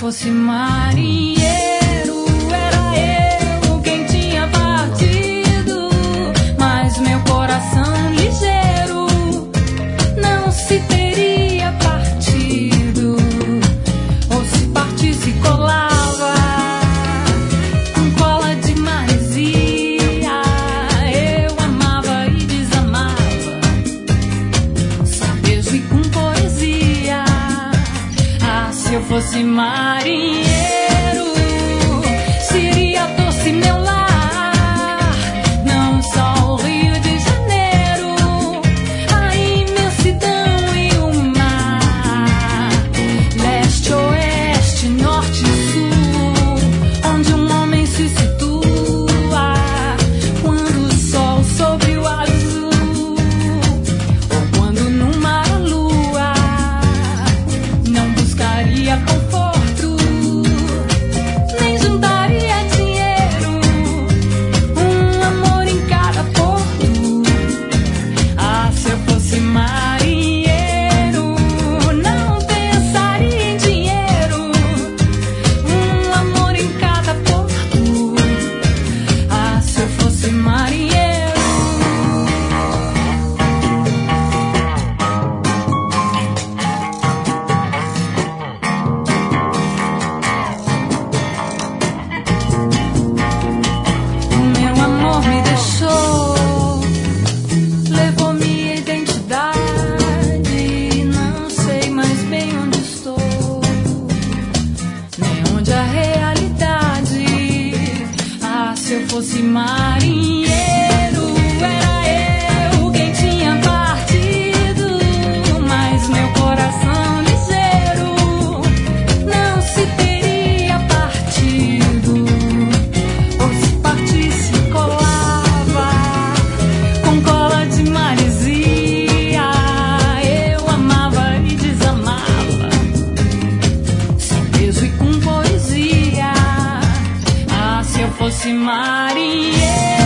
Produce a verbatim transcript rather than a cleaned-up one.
fosse marinheiro, era eu quem tinha partido, mas meu coração ligeiro não se teria partido, ou se partisse colava com cola de maresia. Eu amava e desamava, só beijo e com poesia. Ah, se eu fosse marinheiro, seria doce meu lar, não só o Rio de Janeiro, a imensidão e o mar, leste, oeste, norte e sul, onde um homem se situa quando o sol sobre o azul, ou quando no mar a lua não buscaria conforto, nem juntaria dinheiro, um amor em cada porto. Ah, se eu fosse marinheiro, não pensaria em dinheiro, um amor em cada porto. Ah, se eu fosse marinheiro. O meu amor me deixou, levou minha identidade, não sei mais bem onde estou, nem onde a realidade. Ah, se eu fosse marinheiro, era eu quem tinha partido, mas meu coração ligeiro não se teria partido, ou se partisse colava com cola de maresia. Eu amava e desamava, sem beijo e com poesia. Ah, se eu fosse marinheiro,